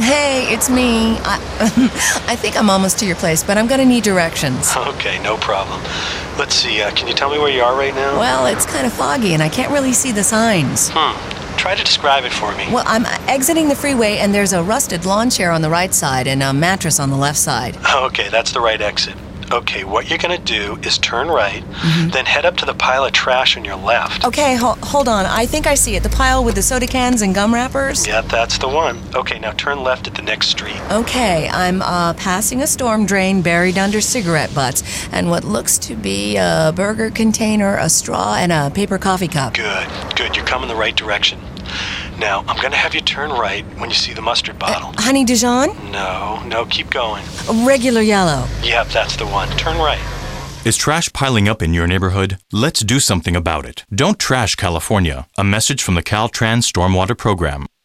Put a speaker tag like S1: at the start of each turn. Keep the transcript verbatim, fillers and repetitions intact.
S1: Hey, it's me. I, I think I'm almost to your place, but I'm going to need directions.
S2: Okay, no problem. Let's see, uh, can you tell me where you are right now?
S1: Well, it's kind of foggy, and I can't really see the signs.
S2: Hmm. Try to describe it for me.
S1: Well, I'm exiting the freeway, and there's a rusted lawn chair on the right side and a mattress on the left side.
S2: Okay, that's the right exit. Okay, what you're going to do is turn right,
S1: Mm-hmm.
S2: then head up to the pile of trash on your left.
S1: Okay, ho- hold on. I think I see it. The pile with the soda cans and gum wrappers?
S2: Yeah, that's the one. Okay, now turn left at the next street.
S1: Okay, I'm uh, passing a storm drain buried under cigarette butts and what looks to be a burger container, a straw, and a paper coffee cup.
S2: Good, good. You're coming the right direction. Now, I'm going to have you turn right when you see the mustard bottle.
S1: Uh, honey Dijon?
S2: No, no, keep going.
S1: Regular yellow.
S2: Yep, that's the one. Turn right.
S3: Is trash piling up in your neighborhood? Let's do something about it. Don't trash California. A message from the Caltrans Stormwater Program.